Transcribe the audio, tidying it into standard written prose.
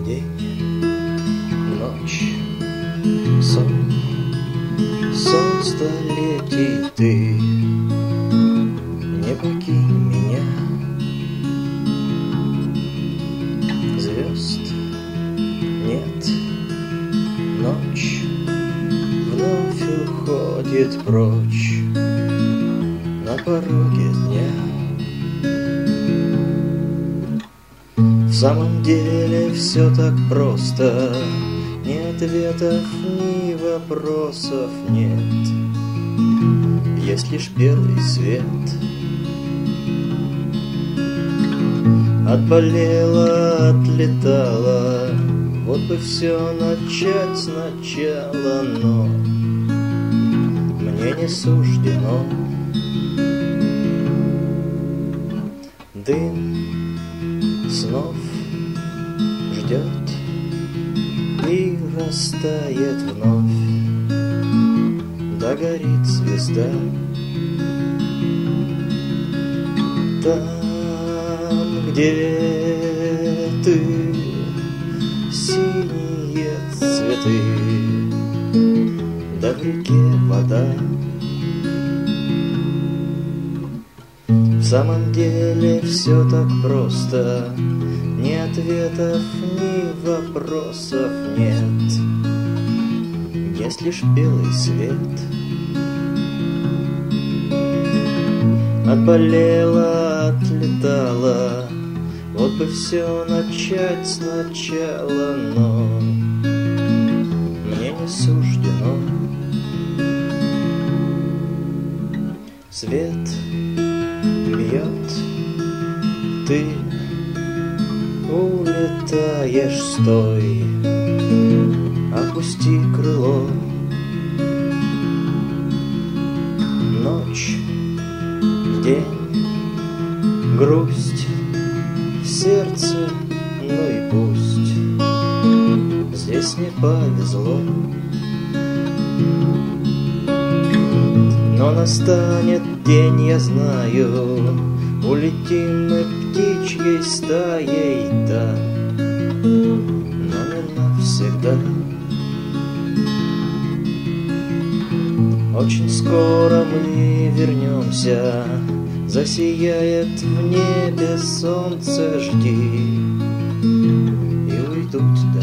День, ночь, сон, сон столетий. Ты не покинь меня. Звезд нет, ночь вновь уходит прочь на пороге дня. В самом деле все так просто, ни ответов, ни вопросов нет. Есть лишь белый свет. Отболело, отлетало, вот бы все начать сначала, но мне не суждено. Дым снов ждет и растает вновь, догорит звезда. Там, где ты, синие цветы, да в реке вода. В самом деле все так просто, ни ответов, ни вопросов нет. Есть лишь белый свет. Отболело, отлетало, вот бы все начать сначала, но мне не суждено. Свет бьет, ты улетаешь, стой, опусти крыло. Ночь, день, грусть в сердце, ну и пусть. Здесь не повезло, но настанет день, я знаю, улетим мы птичьей стаей, да, но не навсегда. Очень скоро мы вернемся, засияет в небе солнце, жди, и уйдут